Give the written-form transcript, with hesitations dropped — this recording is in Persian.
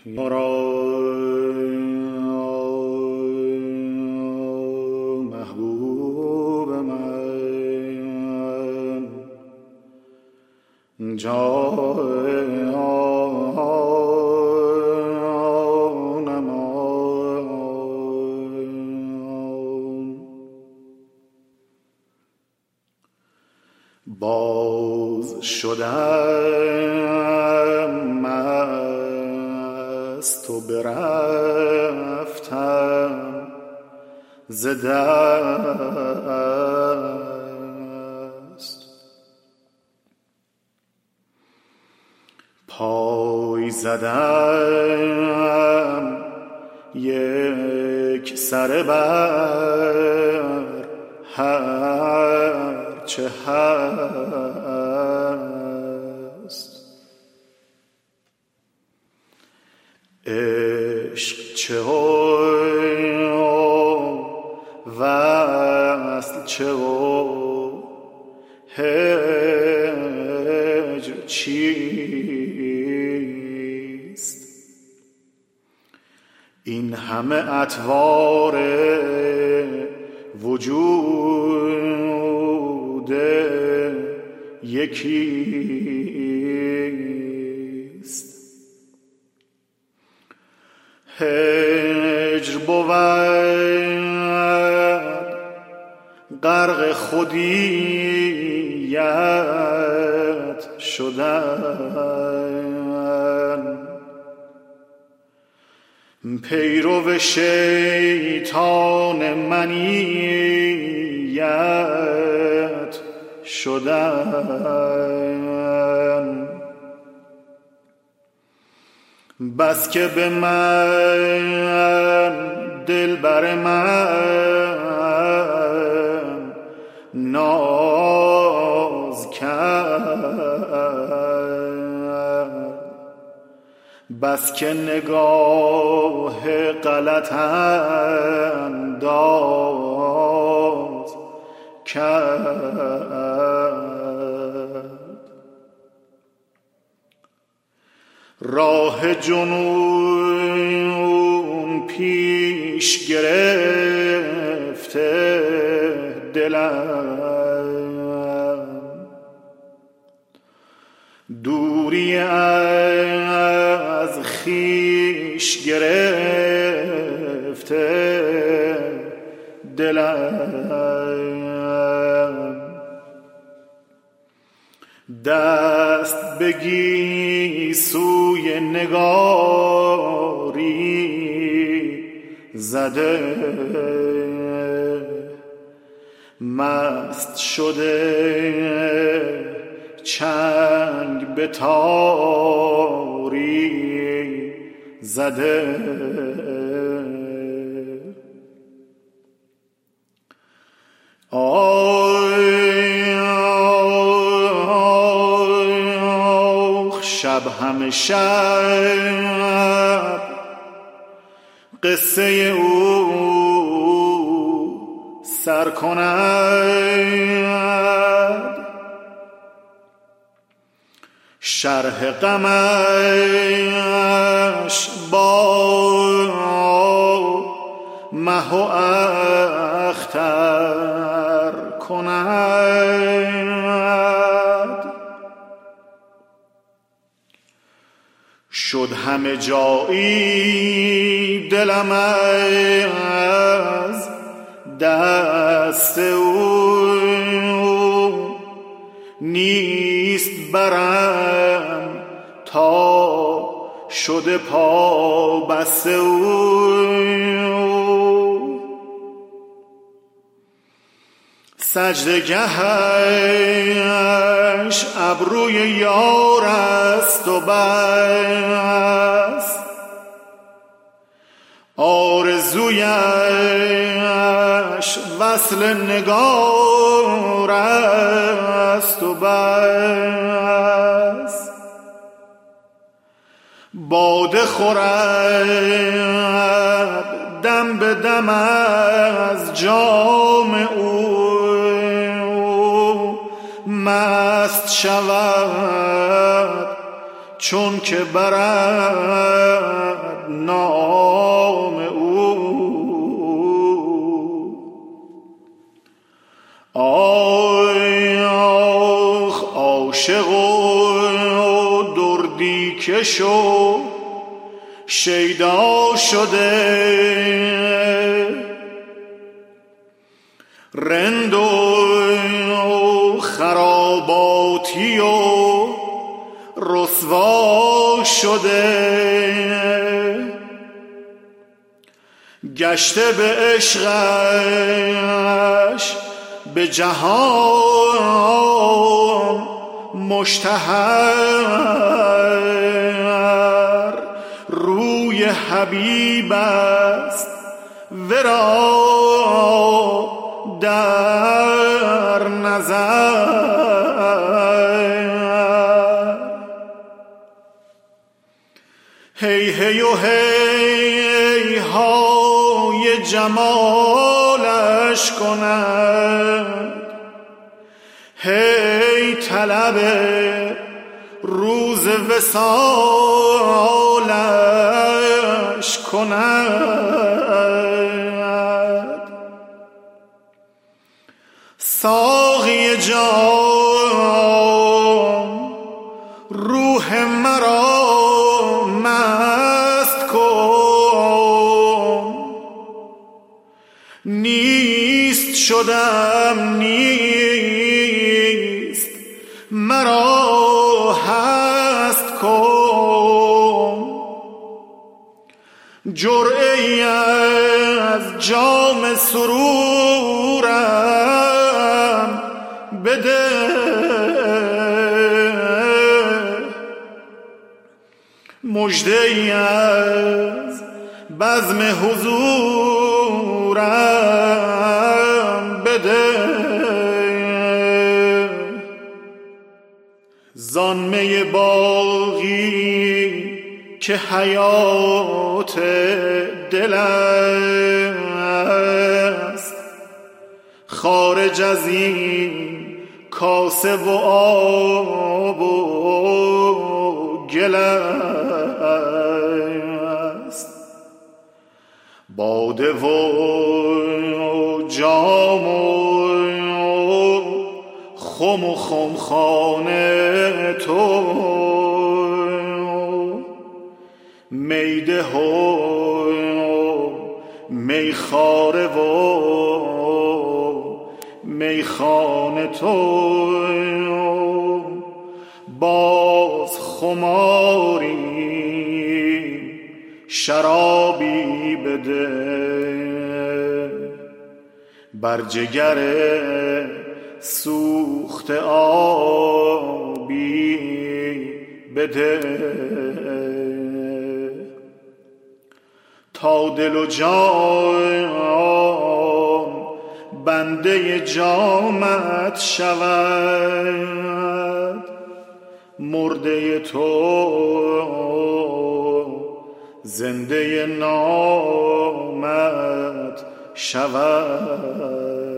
محبوب من جای آنم باز شدم مست و برفتم ز دست پای زدم یک سره بر هر چه هست عشق چه و وصل چه و هجر چیست این همه اطوار وجود یکیست هجر بود غرق خودیت شدن پیرو شیطان منیت شدن بس که به من دلبر من ناز کرد بس که نگاه غلط انداز کرد راه جنون پیش گرفته دلم دوری از خویش گرفته دلم دست بگی سوی نگاری زده مست شده چنگ به تاری زده شب همه شب قصه او سر کند شرح غمش با مه و اختر کند شد همه جایی دلم از دست او نیست برم تا شده پا بس او سجدگهش ابروی یار است و بس آرزویش وصل نگار است و بس باده خورد دم به دم از جام او مست شود چون که برد کش و شیدا شده، رند و خراباتی و رسوا شده، گشته به عشقش به جهان مشتهر، روی حبیب است ورا در نظر. هی هی و هی های جمالش کند، هی طلب روز وصالش کند. ساقی جام روح مرا مست کن، نیست شدم نیست مرا هست کن. جرعه ای از جام سرورم بده، مژده ای از بزم حضورم بده. زان می باقی که حیات دل است، خارج از این کاسه و آب و گل است. باده و جام و خم و خمخانه تو، میده و میخاره و میخانه تو، باز خماری شرابی بده، بر جگر سوخت آبی بده، تا دل و جان بنده جامت شود، مرده تو زنده نامت شود.